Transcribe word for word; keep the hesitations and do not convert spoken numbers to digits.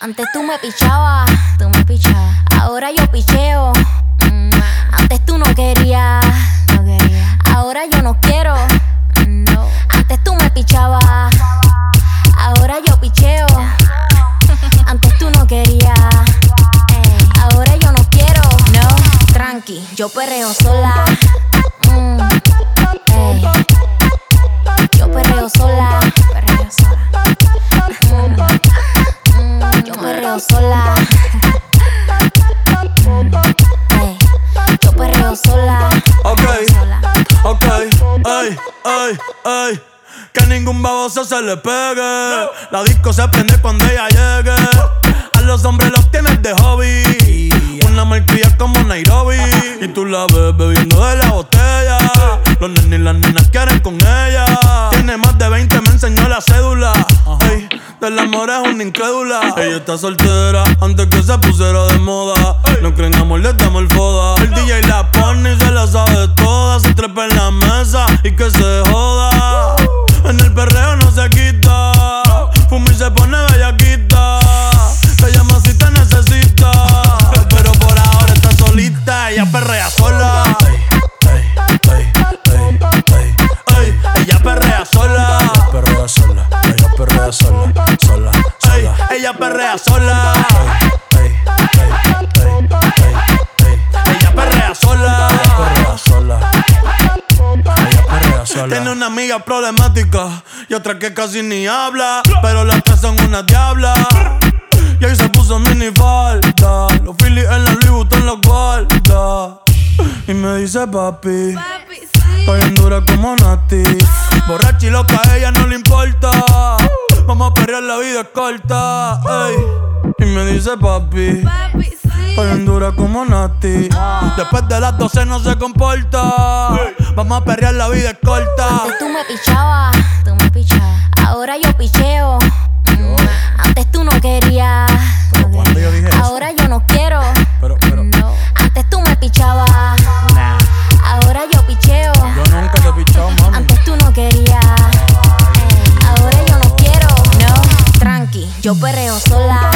Antes tú me pichabas, tú me pichabas. Ahora yo picheo. Mm. Antes tú no querías, no quería. Ahora yo no quiero. No. Antes tú me pichabas. Ahora yo picheo. Antes tú no querías. Ey. Ahora yo no quiero. No. Tranqui, yo perreo sola. Mm. Ey. Yo perreo sola. Perreo sola. Mm. Yo perreo sola. Hey, yo perreo sola. Ok, sola. ok, ay, ay, ay. Que ningún baboso se le pegue. La disco se prende cuando ella llegue. A los hombres los tienes de hobby. Una malcria como Nairobi. Y tú la ves bebiendo de la botella. Los nenes y las nenas quieren con ella. Tiene más de veinte, me enseñó la cédula. Ey, del amor es una incrédula. Ella está soltera antes que se pusiera de moda. No creen amor, le damos el foda. El D J la pone y se la sabe toda. Se trepa en la mesa y que se joda. En el perreo no se quita. Fuma y se pone bellaquita. Te llama si te necesita. Pero por ahora está solita. Ella perrea sola. Ey, ey, ey, ey, ey. Ella perrea sola. Ella perrea sola. Ella perrea sola. Sola, sola. Ella perrea sola. Ey, ey, ey, ey, ey. Ella perrea sola. Ella perrea sola. Ella perrea sola. Tiene una amiga problemática y otra que casi ni habla, pero las tres son una diabla. Y ahí se puso mini falta. Los Phillies en la Louis Vuitton los guarda. Y me dice papi, Papi, sí. estoy bien dura como Nati. Borracha y loca, a ella no le importa. Vamos a perrear, la vida es corta. Ey. Y me dice papi, Papi, sí. estoy bien dura como Nati. Después de las doce no se comporta. Vamos a perrear, la vida es corta. Antes tú me pichabas, tú me pichabas. Ahora yo picheo. Mm. Antes tú no querías. Pero no cuando querías. yo dije eso. Ahora yo no quiero. Pero, pero, No. Antes tú me pichabas. nah. Ahora yo picheo. Yo nunca te he pichado, mami. Antes tú no querías. Ey. Ahora yo no quiero. No. Tranqui, yo perreo sola.